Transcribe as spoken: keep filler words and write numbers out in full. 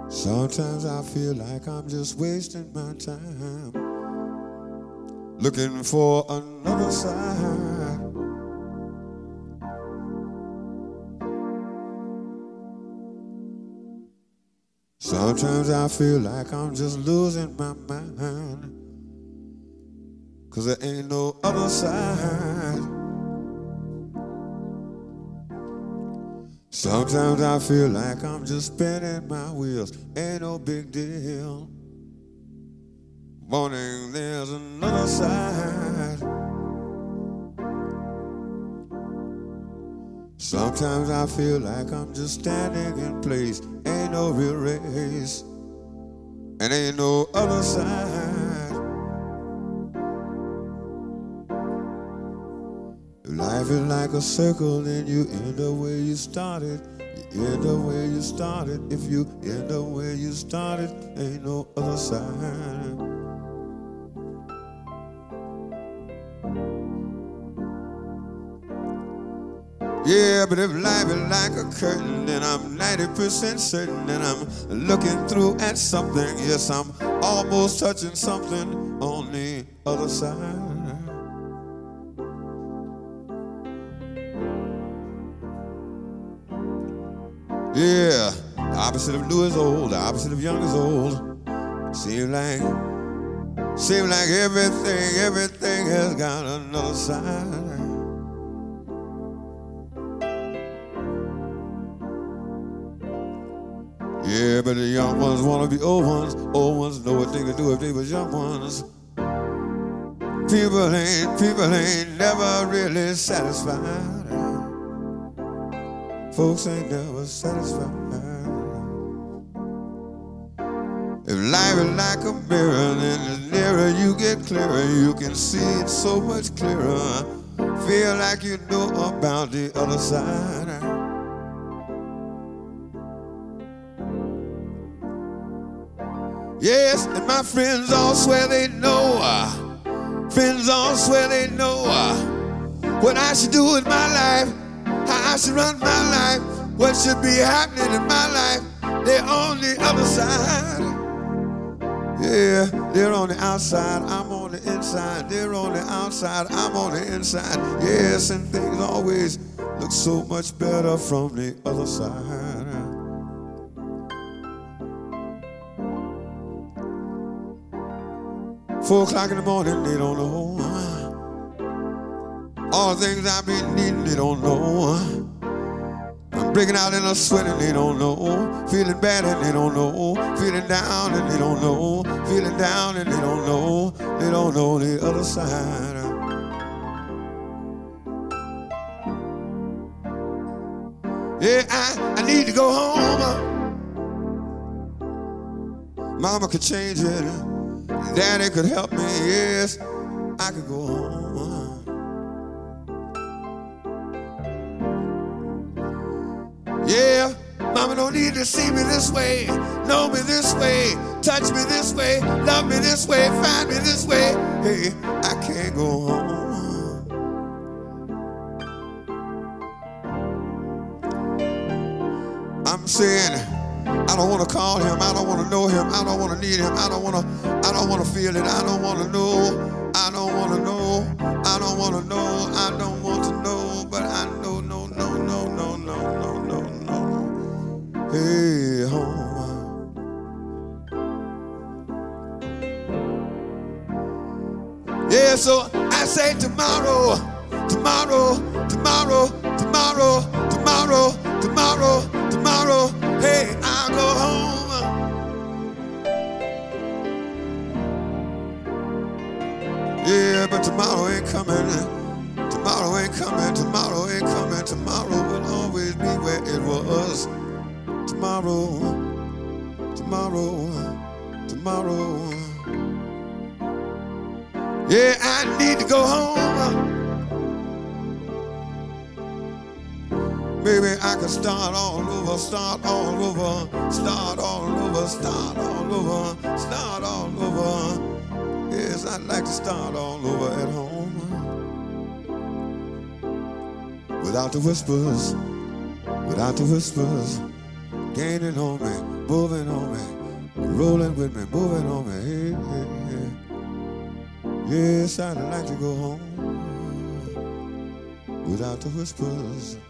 Sometimes I feel like I'm just wasting my time, looking for another side. Sometimes I feel like I'm just losing my mind, 'cause there ain't no other side. Sometimes I feel like I'm just spinning my wheels, ain't no big deal. Morning, there's another side. Sometimes I feel like I'm just standing in place, ain't no real race, and ain't no other side. Life is like a circle, and you end up where you started. You end up where you started. If you end up where you started, ain't no other side. Yeah, but if life is like a curtain, then I'm ninety percent certain that I'm looking through at something. Yes, I'm almost touching something on the other side. Yeah, the opposite of new is old, the opposite of young is old. Seems like, seems like everything, everything has got another side. Yeah, but the young ones wanna be old ones. Old ones know what they could do if they was young ones. People ain't, people ain't never really satisfied. Folks ain't never satisfied. If life is like a mirror, then the nearer you get clearer, you can see it so much clearer. Feel like you know about the other side. Yes, and my friends all swear they know. Uh, friends all swear they know uh, what I should do with my life, how I should run my life, what should be happening in my life. They're on the other side. Yeah, they're on the outside, I'm on the inside. They're on the outside, I'm on the inside. Yes, and things always look so much better from the other side. Four o'clock in the morning, they don't know. All the things I've been needing, they don't know. I'm breaking out in a sweat and they don't know. Feeling bad and they don't know. Feeling down and they don't know. Feeling down and they don't know. They don't know the other side. Yeah, I, I need to go home. Mama could change it. Daddy could help me. Yes, I could go home. Yeah, mama don't need to see me this way, know me this way, touch me this way, love me this way, find me this way. Hey, I can't go home. I'm saying, I don't want to call him, I don't want to know him, I don't want to need him, I don't want to, I don't want to feel it, I don't want to know, I don't want to know, I don't want to know, I don't want to know, but I know, no, no, no, no, no, no, no, no. Hey, home. Yeah, so I say tomorrow, tomorrow, tomorrow, tomorrow, tomorrow, tomorrow, tomorrow. Hey, I'll go home. Yeah, but tomorrow ain't coming. Tomorrow ain't coming. Tomorrow ain't coming. Tomorrow will always be where it was. Tomorrow, tomorrow, tomorrow. Yeah, I need to go home. Maybe I could start all over, start all over, start all over, start all over, start all over. Yes, I'd like to start all over at home. Without the whispers, without the whispers, gaining on me, moving on me, rolling with me, moving on me. Hey, hey, hey. Yes, I'd like to go home without the whispers